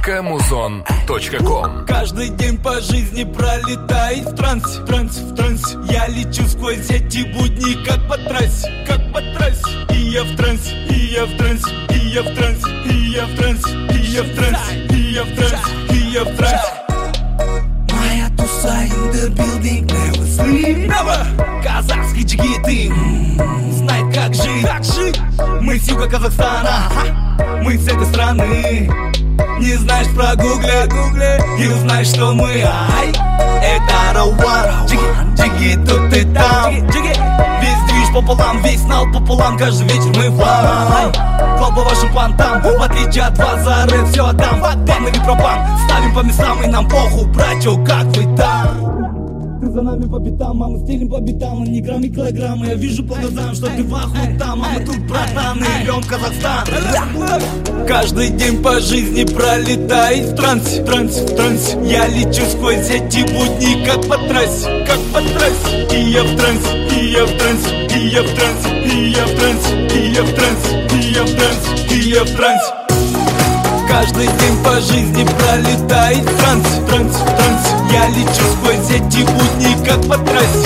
fmkmuzon.com. Каждый день по жизни пролетает в трансе, в трансе. Я лечу сквозь эти будни, как по трассе, И я в трансе, и я в трансе, и я в трансе, и я в трансе, и я в трансе, и я в трансе, и я в трансе. Моя туса in the building, never sleep, never. Казахские джигиты знают, как жить. Мы с юга Казахстана, мы с этой страны. Не знаешь про гугле, и узнаешь, что мы это Рауан, джиги тут и там. Весь движ пополам, весь нал пополам. Каждый вечер мы вам клал по вашим понтам. В отличие от вас, за рэп все отдам. Бан или пропан, ставим по местам. И нам похуй, братья, как вы там. Ты за нами по пятам, а мы стелим по битам. Ни грамм, ни килограмма, я вижу по глазам, что ты в ахуе там. А мы тут, братан, и рвем Казахстан. Каждый день по жизни пролетает в трансе, в трансе. Я лечу сквозь эти будни, как по трассе, И я в трансе, и я в трансе, и я в трансе, и я в трансе, и я в трансе, и я в трансе, и я в трансе. Каждый день по жизни пролетает в трансе, в трансе. Я лечу сквозь эти будни, как по трассе,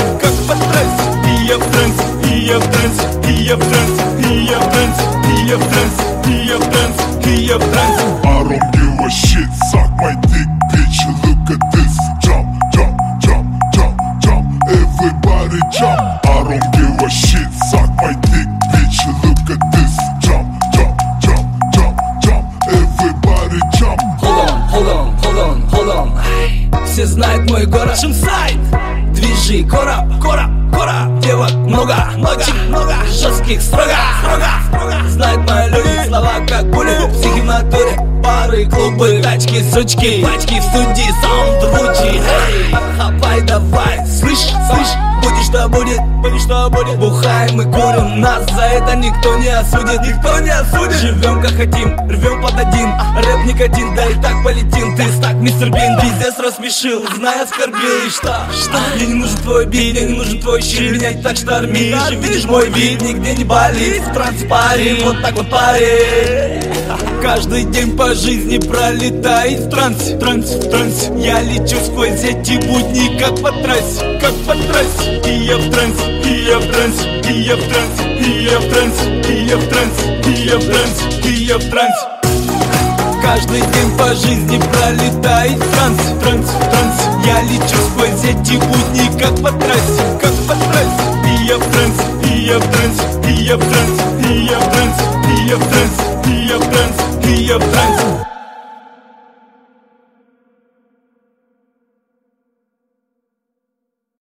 И я в трансе, и я в трансе, и я в трансе, и я в трансе, и я в трансе, и я в трансе, и я в трансе. I don't give a shit, suck my dick, bitch. Look at this, jump, jump, jump, jump, jump. Everybody jump. I don't give a shit, suck my dick, bitch. Look at this, jump, jump, jump, jump, jump. Everybody jump. Hold on. Все знают мой город Шимсайд. Движи, кораб, девок много, жестких строго. Знают мои люди слова, как пули. Психи в натуре, пары, клубы, тачки, сучки, пачки в студии, саунд ручи. Хапай, давай, слышь, будешь что будет. Бухаем и курим, нас за это никто не осудит. Живем как хотим, рвем под один. Рэп никотин, да и так полетим. Ты стак, мистер Бин, пиздец рассмешил. Знай, оскорбил, и что? Мне не нужен твой бит, мне не нужен твой щит. Меня и так штормит, же видишь мой вид, нигде не болит. В трансе парень, вот так вот парень. Каждый день по жизни пролетает в трансе, в трансе. Я лечу сквозь эти будни, как по трассе, И я в трансе, и я в трансе, и я в трансе, и я в трансе, и я в трансе, и я в трансе, и я в трансе. Каждый день по жизни пролетает в трансе, в трансе. Я лечу сквозь эти будни, как по трассе, И я в трансе, и я в трансе, и я в трансе, и я в трансе, и я в трансе, и я в трансе, и я в трансе.